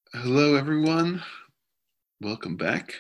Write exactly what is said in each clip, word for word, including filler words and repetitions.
Hello, everyone. Welcome back.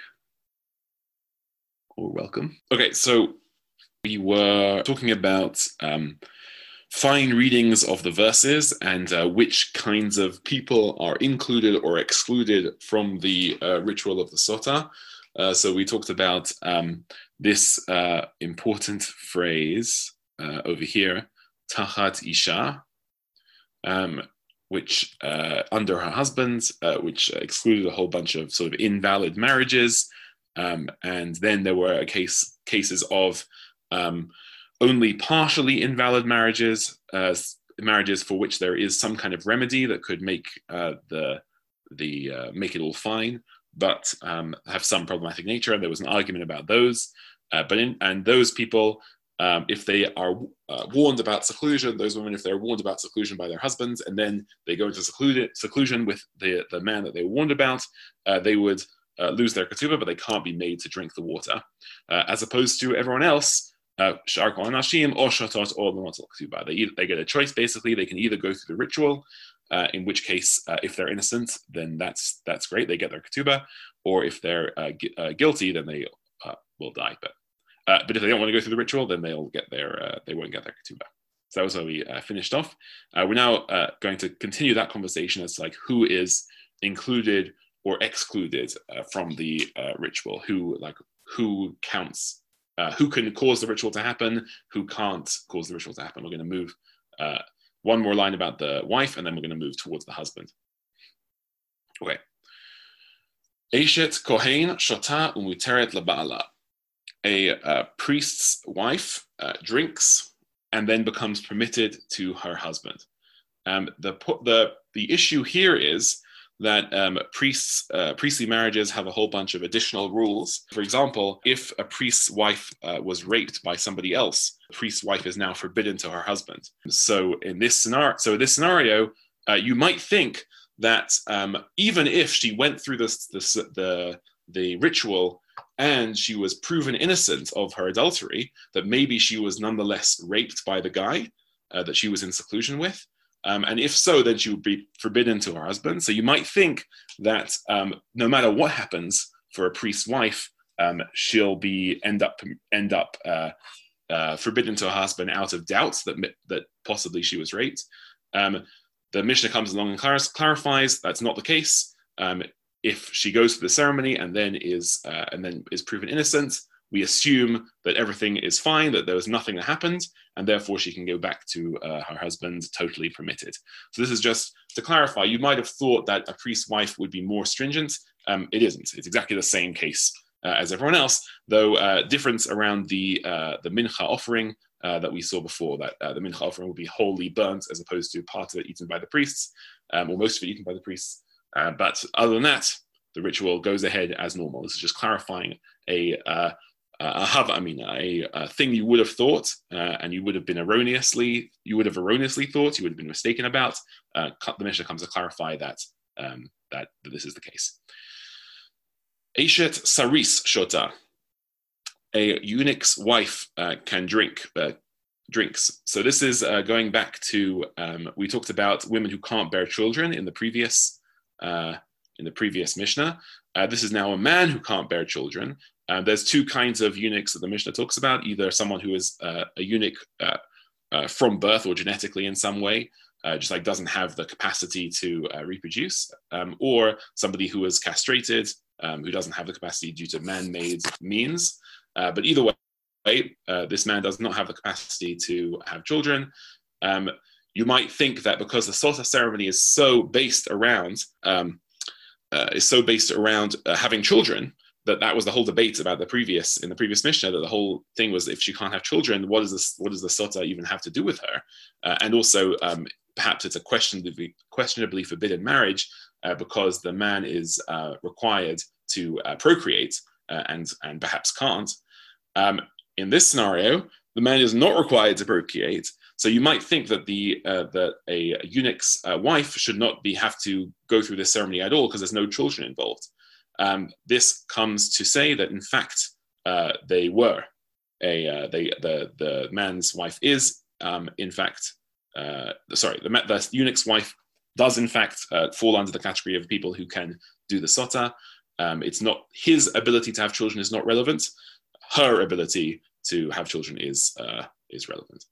Or welcome. Okay, so we were talking about um, fine readings of the verses and uh, which kinds of people are included or excluded from the uh, ritual of the Sota. Uh, so we talked about um, this uh, important phrase uh, over here, Tachat Isha, um, which uh, under her husband, uh, which excluded a whole bunch of sort of invalid marriages. Um, and then there were a case, cases of um, only partially invalid marriages, uh, marriages for which there is some kind of remedy that could make uh, the the uh, make it all fine, but um, have some problematic nature. And there was an argument about those. Uh, but in, and those people, um, if they are uh, warned about seclusion, those women, if they're warned about seclusion by their husbands, and then they go into secluded, seclusion with the, the man that they were warned about, uh, they would uh, lose their ketubah, but they can't be made to drink the water. Uh, as opposed to everyone else, uh, Shar Kol Anashim or Shotot or L'Matzal Ketubah. They, they get a choice, basically. They can either go through the ritual, uh, in which case, uh, if they're innocent, then that's that's great. They get their ketubah. Or if they're uh, gu- uh, guilty, then they uh, will die. But Uh, but if they don't want to go through the ritual, then they'll get their uh, they won't get their ketubah. So that was how we uh, finished off. Uh, we're now uh, going to continue that conversation as to like who is included or excluded uh, from the uh, ritual, who like who counts, uh, who can cause the ritual to happen, who can't cause the ritual to happen. We're going to move uh, one more line about the wife, and then we're going to move towards the husband. Okay. Eshet kohen shota umuteret laba'ala. A uh, priest's wife uh, drinks and then becomes permitted to her husband. Um, the, the, the issue here is that um, priests, uh, priestly marriages have a whole bunch of additional rules. For example, if a priest's wife uh, was raped by somebody else, the priest's wife is now forbidden to her husband. So in this scenario, so this scenario, uh, you might think that um, even if she went through this, this, the, the ritual and she was proven innocent of her adultery, that maybe she was nonetheless raped by the guy uh, that she was in seclusion with. Um, and if so, then she would be forbidden to her husband. So you might think that um, no matter what happens for a priest's wife, um, she'll be end up end up uh, uh, forbidden to her husband out of doubt that that possibly she was raped. Um, the Mishnah comes along and clarifies that's not the case. Um, If she goes through the ceremony and then is uh, and then is proven innocent, we assume that everything is fine, that there was nothing that happened, and therefore she can go back to uh, her husband totally permitted. So this is just to clarify. You might have thought that a priest's wife would be more stringent. Um, it isn't. It's exactly the same case uh, as everyone else, though uh, difference around the uh, the mincha offering uh, that we saw before. That uh, the mincha offering would be wholly burnt as opposed to part of it eaten by the priests, um, or most of it eaten by the priests. Uh, but other than that, the ritual goes ahead as normal. This is just clarifying a uh, a hava amina, a, a thing you would have thought, uh, and you would have been erroneously, you would have erroneously thought, you would have been mistaken about. Uh, the Mishnah comes to clarify that um, that, that this is the case. Eshet saris shota, a eunuch's wife uh, can drink. Uh, drinks. So this is uh, going back to um, we talked about women who can't bear children in the previous. Uh, in the previous Mishnah. Uh, this is now a man who can't bear children. Uh, there's two kinds of eunuchs that the Mishnah talks about, either someone who is uh, a eunuch uh, uh, from birth or genetically in some way, uh, just like doesn't have the capacity to uh, reproduce, um, or somebody who is castrated, um, who doesn't have the capacity due to man-made means. Uh, but either way, uh, this man does not have the capacity to have children. Um, You might think that because the Sota ceremony is so based around um, uh, is so based around uh, having children, that that was the whole debate about the previous in the previous Mishnah. That the whole thing was, if she can't have children, what does this? What does the Sota even have to do with her? Uh, and also, um, perhaps it's a questionably questionably forbidden marriage uh, because the man is uh, required to uh, procreate uh, and and perhaps can't. Um, in this scenario, the man is not required to procreate. So you might think that the uh, that a, a eunuch's uh, wife should not be have to go through this ceremony at all because there's no children involved. Um, this comes to say that in fact uh, they were a uh, they the the man's wife is um, in fact uh, sorry the, the eunuch's wife does in fact uh, fall under the category of people who can do the sota. Um, it's not his ability to have children is not relevant. Her ability to have children is uh, is relevant.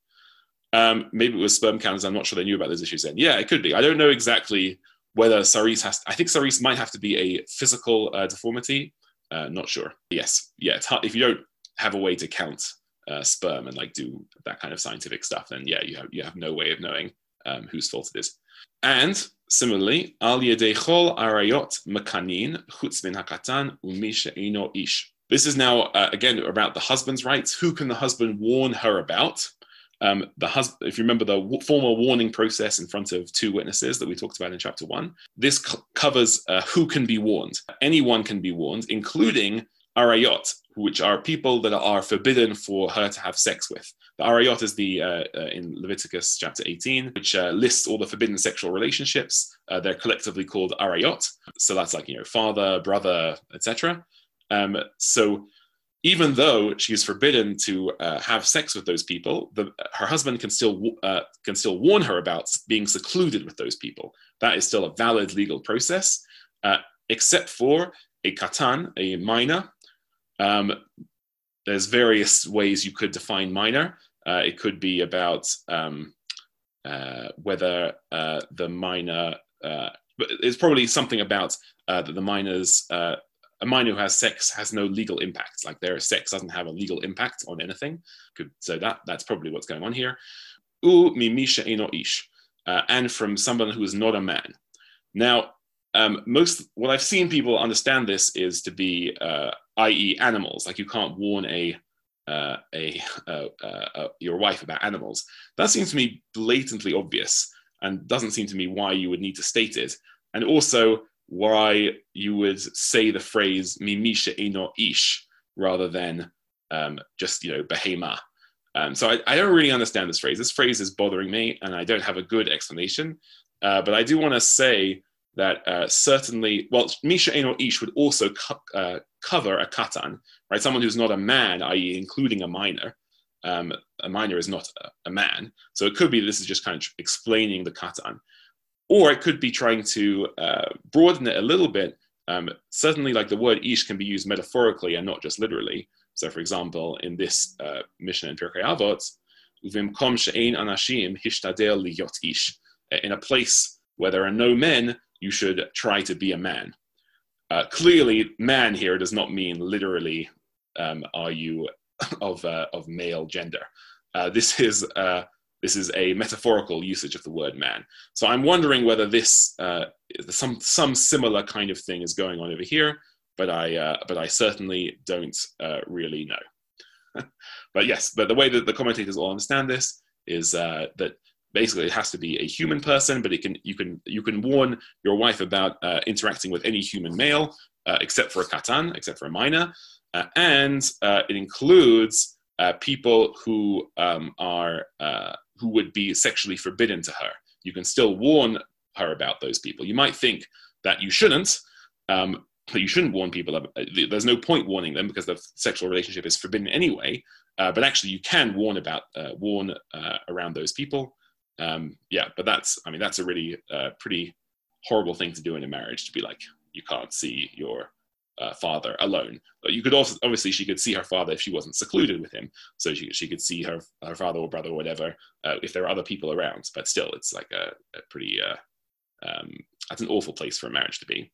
Um, maybe it was sperm counters. I'm not sure they knew about those issues then. Yeah, it could be. I don't know exactly whether Saris has. To, I think Saris might have to be a physical uh, deformity. Uh, not sure. Yes, yeah. It's hard if you don't have a way to count uh, sperm and like do that kind of scientific stuff. Then yeah, you have you have no way of knowing um, whose fault it is. And similarly, al yedei chol arayot mekanin chutz min hakatan umi she'eino ish. This is now uh, again about the husband's rights. Who can the husband warn her about? Um, the husband, if you remember the w- formal warning process in front of two witnesses that we talked about in chapter one, this c- covers uh, who can be warned. Anyone can be warned, including arayot, which are people that are forbidden for her to have sex with. The arayot is the uh, uh, in Leviticus chapter eighteen, which uh, lists all the forbidden sexual relationships. Uh, they're collectively called arayot. So that's like, you know, father, brother, et cetera. Um, so even though she is forbidden to uh, have sex with those people, the, her husband can still uh, can still warn her about being secluded with those people. That is still a valid legal process, uh, except for a katan, a minor. Um, there's various ways you could define minor. Uh, it could be about um, uh, whether uh, the minor, uh, it's probably something about uh, that the minor's, uh, a minor who has sex has no legal impact. Like their sex doesn't have a legal impact on anything. Could, so that that's probably what's going on here. U mimisha eno ish, uh, and from someone who is not a man. Now, um, most what I've seen people understand this is to be, uh, that is, animals. Like you can't warn a uh, a uh, uh, your wife about animals. That seems to me blatantly obvious, and doesn't seem to me why you would need to state it. And also, why you would say the phrase mimisha eno ish rather than um, just, you know, behema. Um, so I, I don't really understand this phrase. This phrase is bothering me, and I don't have a good explanation. Uh, but I do want to say that uh, certainly, well, misha eno ish would also co- uh, cover a katan, right? Someone who's not a man, that is including a minor. Um, a minor is not a, a man. So it could be this is just kind of explaining the katan. Or it could be trying to uh, broaden it a little bit. Um, certainly, like the word ish can be used metaphorically and not just literally. So, for example, in this uh, Mishnah in Pirkei Avot, "Uvimkom she'ein anashim hishtadel liyot ish." In a place where there are no men, you should try to be a man. Uh, clearly, man here does not mean literally, um, are you of uh, of male gender. Uh, this is uh, This is a metaphorical usage of the word man. So I'm wondering whether this, uh, some some similar kind of thing is going on over here, but I uh, but I certainly don't uh, really know. But yes, but the way that the commentators all understand this is uh, that basically it has to be a human person, but it can you can you can warn your wife about uh, interacting with any human male, uh, except for a katan, except for a minor, uh, and uh, it includes uh, people who um, are uh, who would be sexually forbidden to her. You can still warn her about those people. You might think that you shouldn't, um, but you shouldn't warn people. About, there's no point warning them because the sexual relationship is forbidden anyway. Uh, but actually, you can warn about uh, warn uh, around those people. Um, yeah, but that's I mean that's a really uh, pretty horrible thing to do in a marriage, to be like, you can't see your uh, father alone. But you could also, obviously, she could see her father if she wasn't secluded with him. So she she could see her her father or brother or whatever uh, if there are other people around. But still, it's like a, a pretty uh, um, that's an awful place for a marriage to be.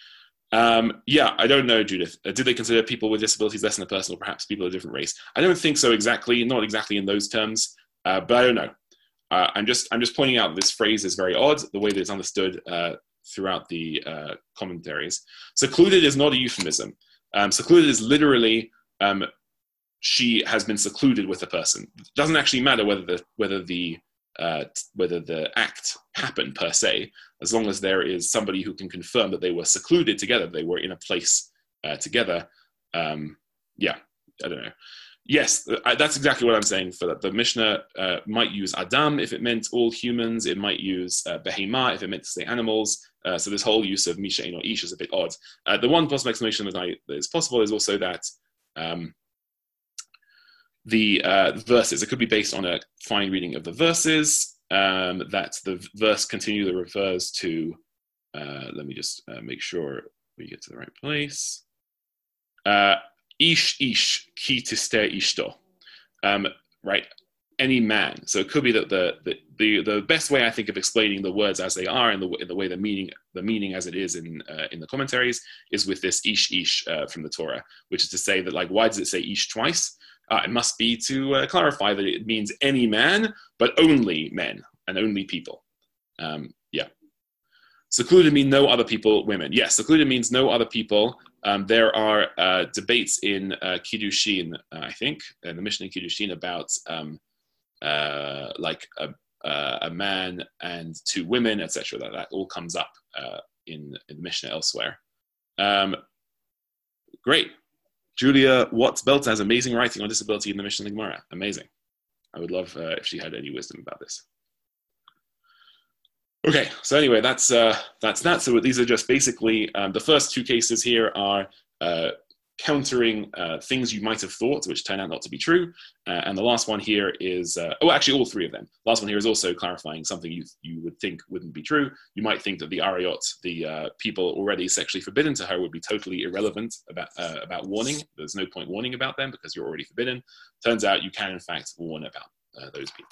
Um, yeah, I don't know, Judith. Uh, did they consider people with disabilities less than a person, or perhaps people of a different race? I don't think so exactly, not exactly in those terms, uh, but I don't know. Uh, I'm just I'm just pointing out this phrase is very odd, the way that it's understood uh, throughout the uh, commentaries. Secluded is not a euphemism. Um, secluded is literally um, she has been secluded with a person. It doesn't actually matter whether the whether the uh, whether the act happened per se, as long as there is somebody who can confirm that they were secluded together, they were in a place uh, together. Um, yeah, I don't know. Yes, that's exactly what I'm saying. For that, the Mishnah uh, might use Adam if it meant all humans. It might use uh, Behema if it meant to say animals. Uh, so this whole use of Misha or Ish is a bit odd. Uh, the one possible explanation that, I, that is possible is also that um, the uh, verses, it could be based on a fine reading of the verses. um, that the verse continually refers to, uh, let me just uh, make sure we get to the right place. Uh, ish ish ki tiste ishto. Um, right, any man. So it could be that the, the the the best way I think of explaining the words as they are in the in the way the meaning the meaning as it is in uh, in the commentaries is with this ish ish uh, from the Torah, which is to say that, like, why does it say ish twice? Uh, it must be to uh, clarify that it means any man, but only men and only people. Um, yeah. Secluded means no other people, women. Yes, secluded means no other people. Um, there are uh, debates in uh, Kiddushin, uh, I think, in the Mishnah in Kiddushin about um, uh, like a, uh, a man and two women, et cetera. That, that all comes up uh, in, in the Mishnah elsewhere. Um, great. Julia Watts-Belts has amazing writing on disability in the Mishnah Gemara. Amazing. I would love uh, if she had any wisdom about this. Okay, so anyway, that's uh, that's that. So these are just basically, um, the first two cases here are uh, countering uh, things you might have thought, which turn out not to be true. Uh, and the last one here is, uh, oh, actually all three of them. The last one here is also clarifying something you you would think wouldn't be true. You might think that the Ariot, the uh, people already sexually forbidden to her, would be totally irrelevant about, uh, about warning. There's no point warning about them because you're already forbidden. Turns out you can, in fact, warn about uh, those people.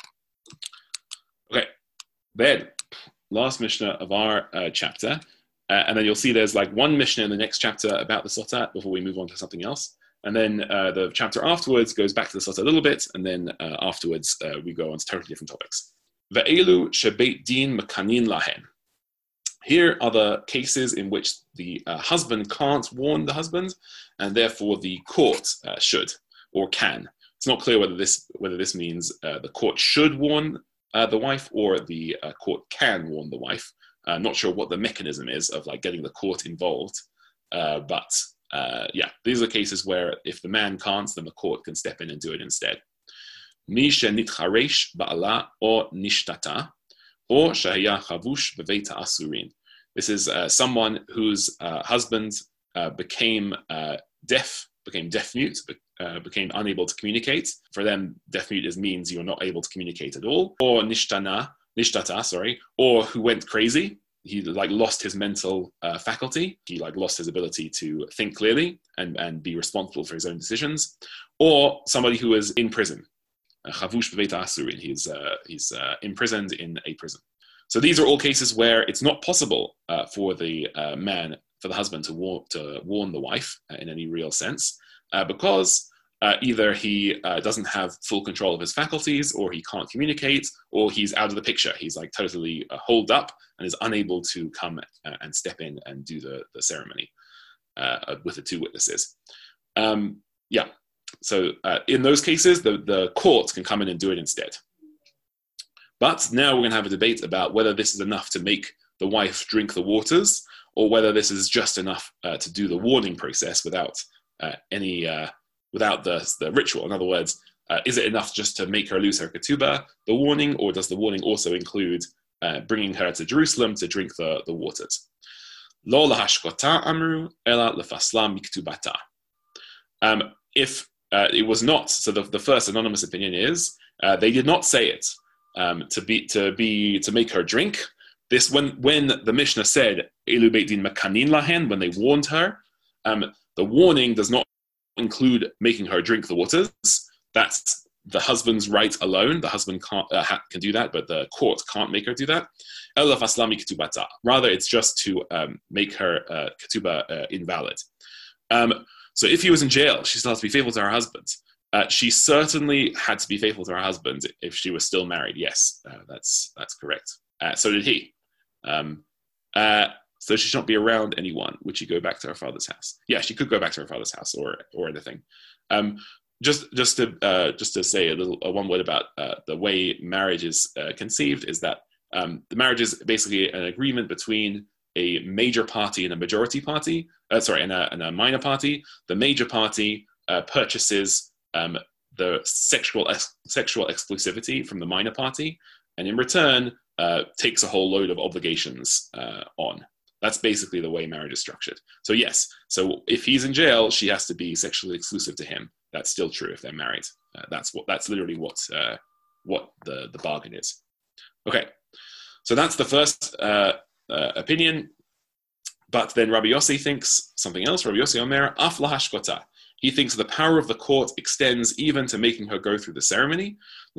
Okay, then. Last Mishnah of our uh, chapter, uh, and then you'll see there's like one Mishnah in the next chapter about the Sota before we move on to something else, and then uh, the chapter afterwards goes back to the Sota a little bit, and then uh, afterwards uh, we go on to totally different topics. Ve'elu shebeit din mekanin lahen. Here are the cases in which the uh, husband can't warn the husband, and therefore the court uh, should or can. It's not clear whether this whether this means uh, the court should warn Uh, the wife or the uh, court can warn the wife. I'm not sure what the mechanism is of like getting the court involved, uh, but uh, yeah, these are cases where if the man can't, then the court can step in and do it instead. Mi shenitcharesh ba'ala or nishtata or shahaya chavush beveit ha'asurin. This is uh, someone whose uh, husband uh, became uh, deaf, became deaf mute, Uh, became unable to communicate. For them, deaf mute is means you're not able to communicate at all. Or nishtana, nishtata, sorry, or who went crazy. He like lost his mental uh, faculty. He like lost his ability to think clearly and, and be responsible for his own decisions. Or somebody who is in prison. Chavush beveit ha'asurin. He's uh, he's uh, imprisoned in a prison. So these are all cases where it's not possible uh, for the uh, man, for the husband to, war- to warn the wife uh, in any real sense. Uh, because uh, either he uh, doesn't have full control of his faculties, or he can't communicate, or he's out of the picture. He's like totally uh, holed up and is unable to come uh, and step in and do the, the ceremony uh, with the two witnesses. Um, yeah, so uh, in those cases, the, the court can come in and do it instead. But now we're going to have a debate about whether this is enough to make the wife drink the waters, or whether this is just enough uh, to do the warning process without Uh, any uh, without the, the ritual. In other words, uh, is it enough just to make her lose her ketubah, the warning, or does the warning also include uh, bringing her to Jerusalem to drink the, the waters? Lo lahashkota amru ela lefasla miktubata. Um, if uh, it was not, so the, the first anonymous opinion is uh, they did not say it um, to be to be to make her drink. This when when the Mishnah said elu beit din mekanin lahen, when they warned her. Um, The warning does not include making her drink the waters. That's the husband's right alone. The husband can't, uh, can do that, but the court can't make her do that. Rather, it's just to um, make her uh, ketubah uh, invalid. Um, so if he was in jail, she still has to be faithful to her husband. Uh, she certainly had to be faithful to her husband if she was still married. Yes, uh, that's that's correct. Uh, so did he. Um, uh, So she should not be around anyone. Would she go back to her father's house? Yeah, she could go back to her father's house or or anything. Um, just just to uh, just to say a little uh, one word about uh, the way marriage is uh, conceived is that um, the marriage is basically an agreement between a major party and a majority party. Uh, sorry, and a, and a minor party. The major party uh, purchases um, the sexual ex- sexual exclusivity from the minor party, and in return uh, takes a whole load of obligations uh, on. That's basically the way marriage is structured. So yes, so if he's in jail, she has to be sexually exclusive to him. That's still true if they're married. Uh, that's what. That's literally what uh, what the, the bargain is. Okay, so that's the first uh, uh, opinion. But then Rabbi Yossi thinks something else. Rabbi Yossi Omer, af lahashkota. He thinks the power of the court extends even to making her go through the ceremony.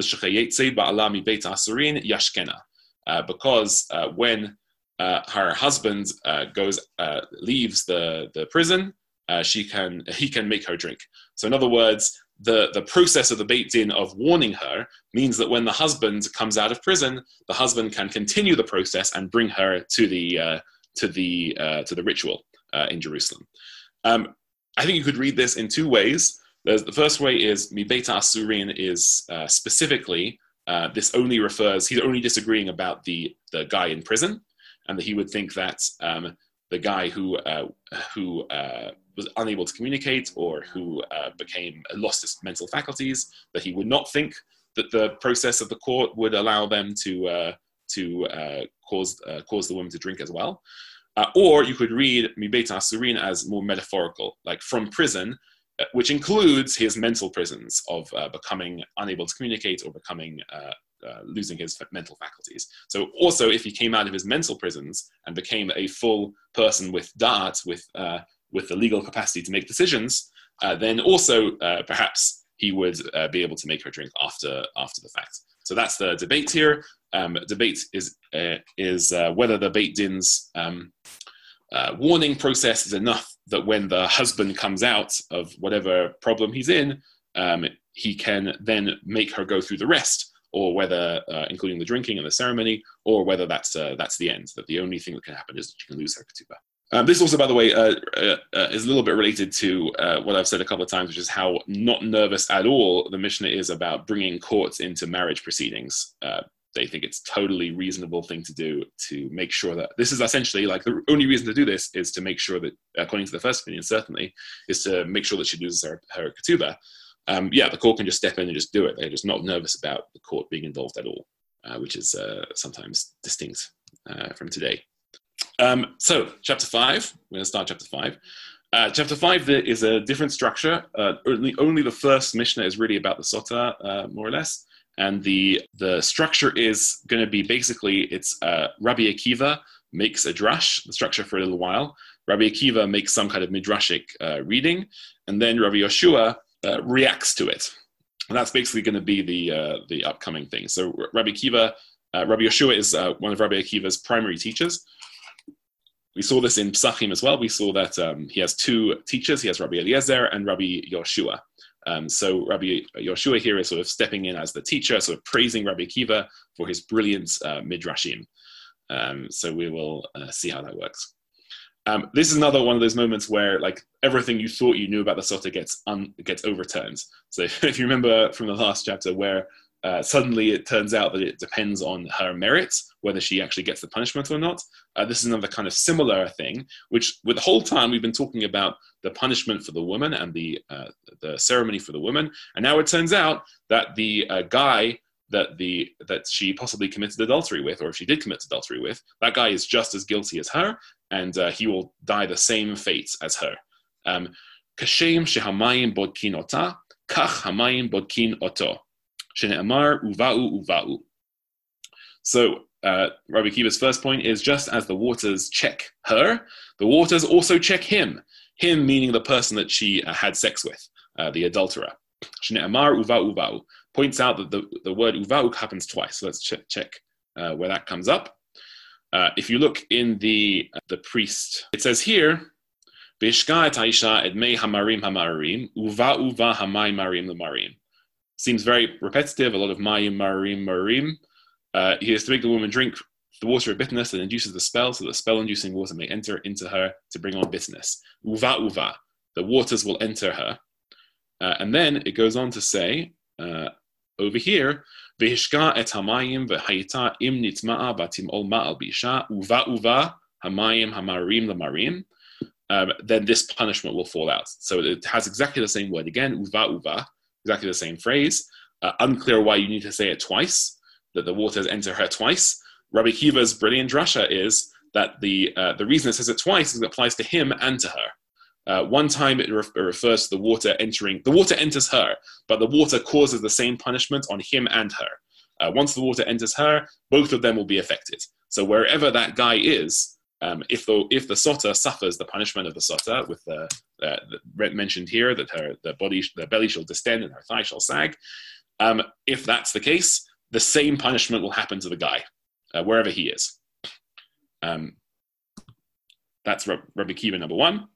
Uh, because uh, when uh, her husband uh, goes uh, leaves the, the prison, uh, she can he can make her drink. So in other words, the, the process of the Beit Din of warning her means that when the husband comes out of prison, the husband can continue the process and bring her to the uh, to the uh, to the ritual uh, in Jerusalem. Um, I think you could read this in two ways. There's, the first way is Mi Beit Asurin is uh, specifically uh, this only refers, he's only disagreeing about the the guy in prison, and that he would think that um, the guy who uh, who uh, was unable to communicate or who uh, became lost his mental faculties, that he would not think that the process of the court would allow them to uh, to uh, cause uh, cause the woman to drink as well. Uh, or you could read Mi Beit Asurin as more metaphorical, like from prison, uh, which includes his mental prisons of uh, becoming unable to communicate or becoming uh, uh, losing his mental faculties. So also, if he came out of his mental prisons and became a full person with da'at, with uh, with the legal capacity to make decisions, uh, then also uh, perhaps he would uh, be able to make her drink after after the fact. So that's the debate here. Um, debate is uh, is uh, whether the Beit Din's um, uh, warning process is enough that when the husband comes out of whatever problem he's in, um, he can then make her go through the rest, or whether, uh, including the drinking and the ceremony, or whether that's uh, that's the end, that the only thing that can happen is that she can lose her ketubah. Um, this also, by the way, uh, uh, uh, is a little bit related to uh, what I've said a couple of times, which is how not nervous at all the Mishnah is about bringing courts into marriage proceedings. Uh, they think it's totally reasonable thing to do to make sure that this is essentially like the only reason to do this is to make sure that, according to the first opinion, certainly, is to make sure that she loses her, her ketubah. Um, yeah, the court can just step in and just do it. They're just not nervous about the court being involved at all, uh, which is uh, sometimes distinct uh, from today. Um, so, chapter five, we're going to start chapter five. Uh, chapter five there is a different structure. Uh, only, only the first Mishnah is really about the Sota, uh, more or less. And the the structure is going to be basically, it's uh, Rabbi Akiva makes a drash, the structure for a little while. Rabbi Akiva makes some kind of midrashic uh, reading, and then Rabbi Yoshua uh, reacts to it. And that's basically going to be the uh, the upcoming thing. So Rabbi Akiva, uh, Rabbi Yoshua is uh, one of Rabbi Akiva's primary teachers. We saw this in Psachim as well. We saw that um, he has two teachers. He has Rabbi Eliezer and Rabbi Yoshua. Um, so Rabbi Yoshua here is sort of stepping in as the teacher, sort of praising Rabbi Akiva for his brilliant uh, midrashim. Um, so we will uh, see how that works. Um, this is another one of those moments where, like, everything you thought you knew about the Sota gets un- gets overturned. So if you remember from the last chapter where uh, suddenly it turns out that it depends on her merits, whether she actually gets the punishment or not. Uh, this is another kind of similar thing, which with the whole time we've been talking about the punishment for the woman and the uh, the ceremony for the woman. And now it turns out that the uh, guy that the that she possibly committed adultery with, or if she did commit adultery with, that guy is just as guilty as her, and uh, he will die the same fate as her. Um, Kashem shehamayim bodkin ota, kach hamayim bodkin oto. Shene'amar uva'u uva'u. So uh, Rabbi Akiva's first point is, just as the waters check her, the waters also check him. Him meaning the person that she uh, had sex with, uh, the adulterer. Shene'amar uva'u uva'u. Points out that the, the word uva'u happens twice. So let's check, check uh, where that comes up. Uh, if you look in the uh, the priest, it says here, Bishka et haisha et mei hamarim hamarim, uva uva hamay marim lemarim. Seems very repetitive, a lot of mayim marim marim. Uh, he has to make the woman drink the water of bitterness that induces the spell, so the spell-inducing water may enter into her to bring on bitterness. Uva uva, the waters will enter her. Uh, and then it goes on to say, uh, over here, Vehishka et hamayim v'hayita im nitma'a batim ol ma'al bisha uva uva hamayim hamarim lemarim. Um, then this punishment will fall out. So it has exactly the same word again, uva uva, exactly the same phrase. Uh, unclear why you need to say it twice, that the waters enter her twice. Rabbi Akiva's brilliant drasha is that the uh, the reason it says it twice is it applies to him and to her. Uh, one time it, re- it refers to the water entering, the water enters her, but the water causes the same punishment on him and her. Uh, once the water enters her, both of them will be affected. So wherever that guy is, um, if the if the sota suffers the punishment of the sota, with the, uh, the mentioned here that her the body the belly shall distend and her thigh shall sag, um, if that's the case, the same punishment will happen to the guy uh, wherever he is. Um, that's Rabbi Akiva number one.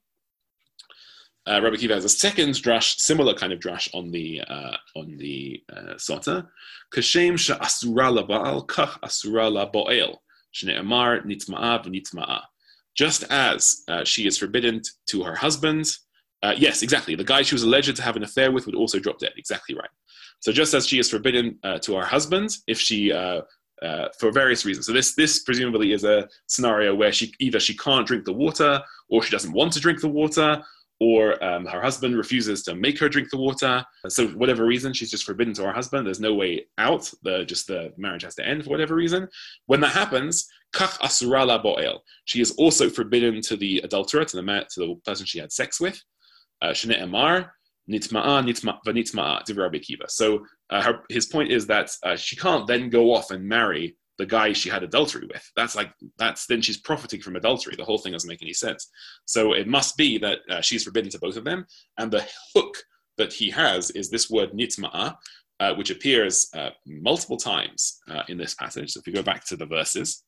Uh, Rabbi Akiva has a second drash, similar kind of drash on the uh, on the uh, sota. Kashem she'asura laba'al kach asura labo'el shne'emar nitma'a v'nitma'a. Just as uh, she is forbidden to her husband, uh, yes, exactly. The guy she was alleged to have an affair with would also drop dead. Exactly right. So just as she is forbidden uh, to her husband, if she uh, uh, for various reasons. So this this presumably is a scenario where she either she can't drink the water, or she doesn't want to drink the water, or um, her husband refuses to make her drink the water. So for whatever reason, she's just forbidden to her husband. There's no way out. The, just the marriage has to end for whatever reason. When that happens, kach asura la bo'el. She is also forbidden to the adulterer, to the, to the person she had sex with. Shene emar, nitma'a, v'nitma'a, divrei Rabbi Akiva. So uh, her, his point is that uh, she can't then go off and marry the guy she had adultery with. That's like, that's, then she's profiting from adultery. The whole thing doesn't make any sense. So it must be that uh, she's forbidden to both of them. And the hook that he has is this word nitma'a, uh, which appears uh, multiple times uh, in this passage. So if you go back to the verses,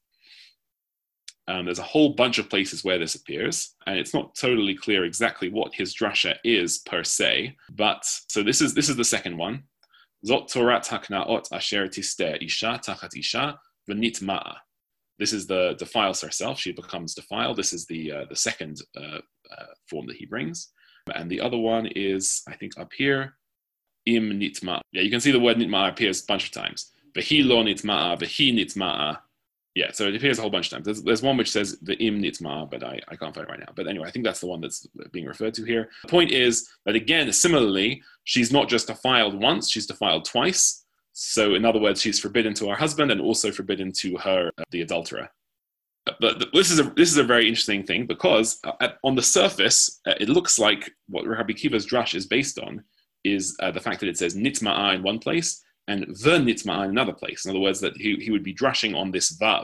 um, there's a whole bunch of places where this appears, and it's not totally clear exactly what his drasha is per se. But so this is this is the second one. Zot torat haknaot asher tisteh isha tachat isha. V'nitma'a. This is the defiles herself. She becomes defiled. This is the uh, the second uh, uh, form that he brings. And the other one is, I think, up here, im nitma'a. Yeah, you can see the word nitma'a appears a bunch of times. V'hi lo nitma'a, v'hi nitma'a. Yeah, so it appears a whole bunch of times. There's, there's one which says the im nitma'a, but I, I can't find it right now. But anyway, I think that's the one that's being referred to here. The point is that, again, similarly, she's not just defiled once, she's defiled twice. So in other words, she's forbidden to her husband and also forbidden to her, uh, the adulterer. But this is a this is a very interesting thing, because uh, at, on the surface, uh, it looks like what Rabbi Akiva's drash is based on is uh, the fact that it says nitma'a in one place and the nitma'a in another place. In other words, that he, he would be drashing on this vav.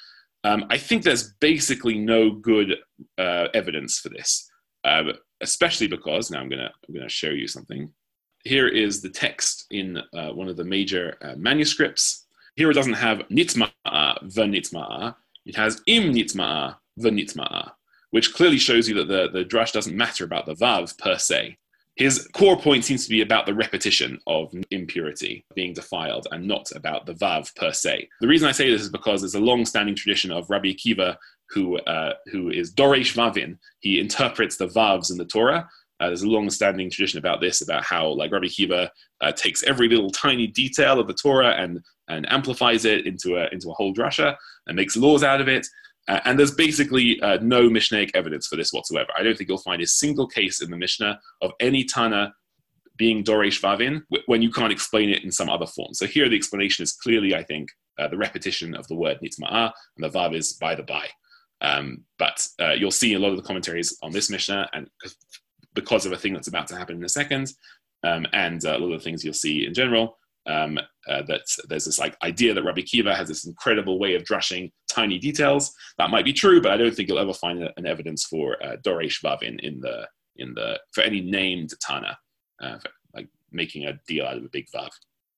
Um, I think there's basically no good uh, evidence for this, uh, especially because, now I'm gonna I'm gonna show you something. Here is the text in uh, one of the major uh, manuscripts. Here it doesn't have nitma'a, the nitma'a. It has im nitma'a, the nitma'a, which clearly shows you that the, the drash doesn't matter about the vav per se. His core point seems to be about the repetition of impurity being defiled and not about the vav per se. The reason I say this is because there's a long-standing tradition of Rabbi Akiva who, uh, who is Doresh Vavin. He interprets the vavs in the Torah. Uh, there's a long-standing tradition about this, about how like Rabbi Akiva uh, takes every little tiny detail of the Torah and and amplifies it into a into a whole drasha and makes laws out of it. Uh, and there's basically uh, no Mishnaic evidence for this whatsoever. I don't think you'll find a single case in the Mishnah of any Tana being Doresh Vavin when you can't explain it in some other form. So here the explanation is clearly, I think, uh, the repetition of the word nitma'a, and the vav is by the by. Um, but uh, you'll see a lot of the commentaries on this Mishnah, and because of a thing that's about to happen in a second, um, and uh, a lot of the things you'll see in general, um, uh, that there's this like idea that Rabbi Akiva has this incredible way of drushing tiny details. That might be true, but I don't think you'll ever find a, an evidence for uh, Doresh Vavin in the in the for any named Tana, uh, for, like making a deal out of a big vav.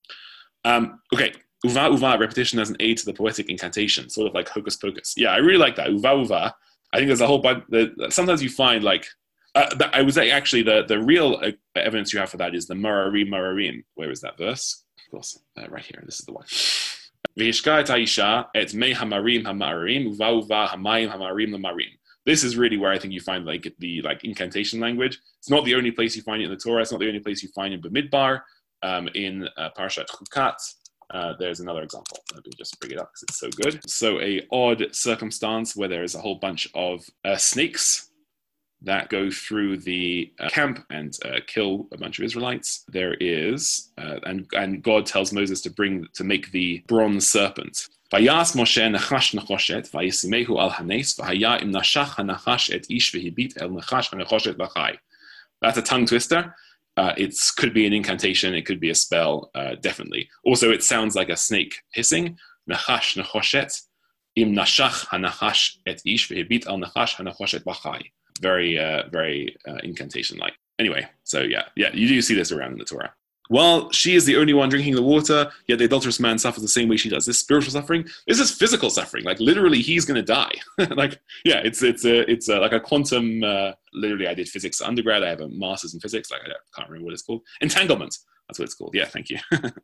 Um, okay, uva uva, repetition as an aid to the poetic incantation, sort of like hocus pocus. Yeah, I really like that uva uva. I think there's a whole bunch. Sometimes you find like. Uh, that, I would say actually the, the real uh, evidence you have for that is the Mararim Mararim. Where is that verse? Of course, uh, right here. This is the one. V'hishka et ha'isha et mei hamarim hama'arim uva uva hamayim hamarim lamarim. This is really where I think you find like the like incantation language. It's not the only place you find it in the Torah. It's not the only place you find it in Bamidbar. Um, in uh, Parshat Chukat, uh, there's another example. Let me just bring it up because it's so good. So a odd circumstance where there is a whole bunch of uh, snakes that go through the uh, camp and uh, kill a bunch of Israelites. There is, uh, and, and God tells Moses to bring, to make the bronze serpent. Vayas Moshe nachash nachoshet, vayisimehu al hanes, v'haya im nashach hanachash et ish v'hibit el nachash hanachoshet v'chai. That's a tongue twister. Uh, it could be an incantation. It could be a spell, uh, definitely. Also, it sounds like a snake hissing. Nachash nechoshet, im nashach hanachash et ish vehibit al nachash hanachoshet b'chai. Very, uh, very uh, incantation-like. Anyway, so yeah, yeah, you do see this around in the Torah. While she is the only one drinking the water, yet the adulterous man suffers the same way she does. This spiritual suffering, this is physical suffering. Like literally, he's going to die. Like yeah, it's it's a it's a, like a quantum. Uh, literally, I did physics undergrad. I have a master's in physics. Like I can't remember what it's called. Entanglement. That's what it's called. Yeah, thank you.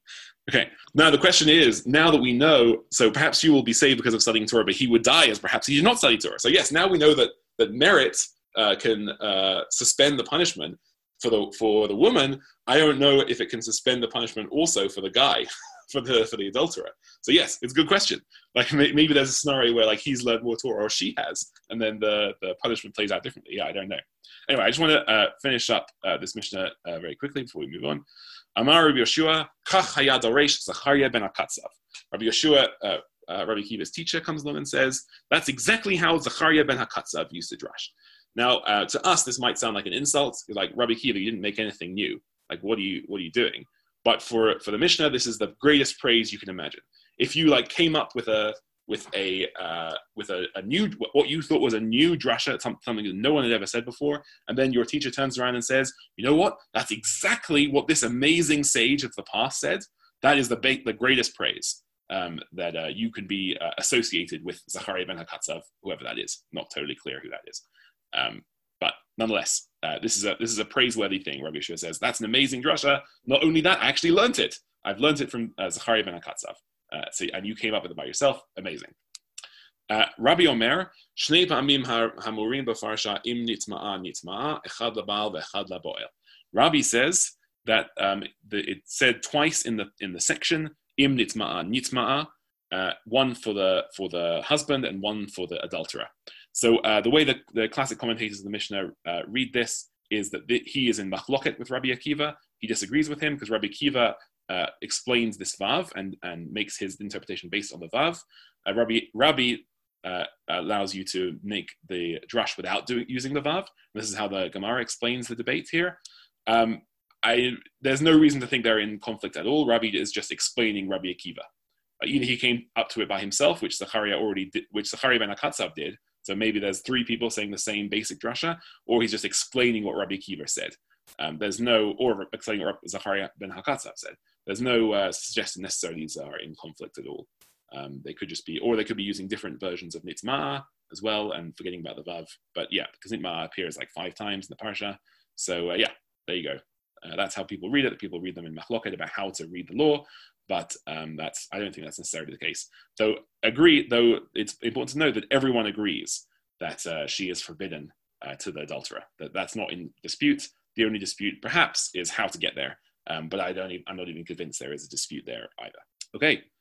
Okay. Now the question is, now that we know, so perhaps you will be saved because of studying Torah, but he would die as perhaps he did not study Torah. So yes, now we know that that merit uh, can uh, suspend the punishment. For the for the woman, I don't know if it can suspend the punishment also for the guy, for the for the adulterer. So yes, it's a good question. Like maybe there's a scenario where like he's learned more Torah or she has, and then the, the punishment plays out differently. Yeah, I don't know. Anyway, I just want to uh, finish up uh, this Mishnah uh, very quickly before we move on. Amar Rabbi Yeshua, Kach Hayad Oresh Zachariah ben Akatzav. Rabbi Yeshua, uh, uh, Rabbi Akiva's teacher, comes along and says that's exactly how Zachariah ben Hakatzav used to drash. Now, uh, to us, this might sound like an insult. Like, Rabbi Akiva, you didn't make anything new. Like, what are you, what are you doing? But for, for the Mishnah, this is the greatest praise you can imagine. If you like came up with a with a uh, with a, a new what you thought was a new drasha, something that no one had ever said before, and then your teacher turns around and says, "You know what? That's exactly what this amazing sage of the past said." That is the ba- the greatest praise um, that uh, you can be uh, associated with Zachariah ben Hakatzav, whoever that is. Not totally clear who that is. Um, but nonetheless, uh, this is a this is a praiseworthy thing. Rabbi Yeshua says that's an amazing drasha. Not only that, I actually learned it. I've learned it from uh, Zachariah ben Hakatzav. Uh, so, and you came up with it by yourself. Amazing. Uh, Rabbi Omer, Shnei pa'amim hamurim b'farsha im nitma'a nitma'a echad labal ve'echad laboel. Rabbi says that um, the, it said twice in the in the section im nitma'a nitma'a, uh, one for the for the husband and one for the adulterer. So uh, the way that the classic commentators of the Mishnah uh, read this is that the, he is in machloket with Rabbi Akiva. He disagrees with him because Rabbi Akiva uh, explains this vav and, and makes his interpretation based on the vav. Uh, Rabbi Rabbi uh, allows you to make the drash without doing, using the vav. This is how the Gemara explains the debate here. Um, I, there's no reason to think they're in conflict at all. Rabbi is just explaining Rabbi Akiva. Uh, either he came up to it by himself, which Zachariah already did, which Zachariah ben Hakatzav did. So maybe there's three people saying the same basic drasha, or he's just explaining what Rabbi Akiva said. Um, there's no, or explaining what Zachariah ben Hakatzav said. There's no uh, suggestion necessarily these are in conflict at all. Um, they could just be, or they could be using different versions of Nitma'a as well and forgetting about the Vav. But yeah, because Nitma'a appears like five times in the Parsha. So uh, yeah, there you go. Uh, that's how people read it. People read them in Machloket about how to read the law. But um, that's I don't think that's necessarily the case. So agree, though it's important to know that everyone agrees that uh, she is forbidden uh, to the adulterer. That that's not in dispute. The only dispute, perhaps, is how to get there. Um, but I don't. Even, I'm not even convinced there is a dispute there either. Okay.